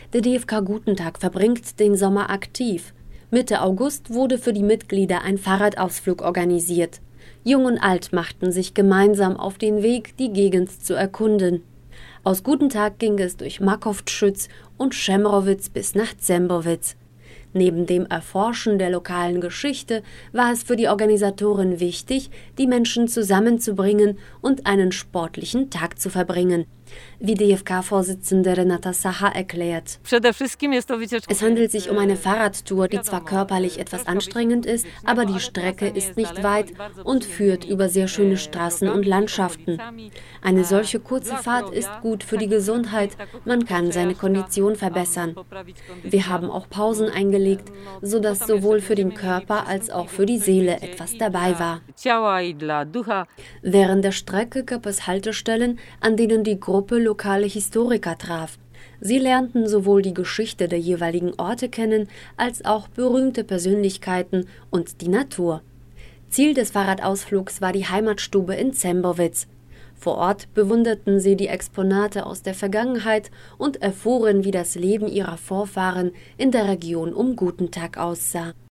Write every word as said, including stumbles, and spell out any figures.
Der D F K Gutentag verbringt den Sommer aktiv. Mitte August wurde für die Mitglieder ein Fahrradausflug organisiert. Jung und Alt machten sich gemeinsam auf den Weg, die Gegend zu erkunden. Aus Gutentag ging es durch Makowtschütz und Schemrowitz bis nach Zembowitz. Neben dem Erforschen der lokalen Geschichte war es für die Organisatoren wichtig, die Menschen zusammenzubringen und einen sportlichen Tag zu verbringen, wie D F K-Vorsitzende Renata Sacha erklärt. Es handelt sich um eine Fahrradtour, die zwar körperlich etwas anstrengend ist, aber die Strecke ist nicht weit und führt über sehr schöne Straßen und Landschaften. Eine solche kurze Fahrt ist gut für die Gesundheit, man kann seine Kondition verbessern. Wir haben auch Pausen eingelegt, sodass sowohl für den Körper als auch für die Seele etwas dabei war. Während der Strecke gab es Haltestellen, an denen die Gruppe lokale Historiker traf. Sie lernten sowohl die Geschichte der jeweiligen Orte kennen, als auch berühmte Persönlichkeiten und die Natur. Ziel des Fahrradausflugs war die Heimatstube in Zembowitz. Vor Ort bewunderten sie die Exponate aus der Vergangenheit und erfuhren, wie das Leben ihrer Vorfahren in der Region um Gutentag aussah.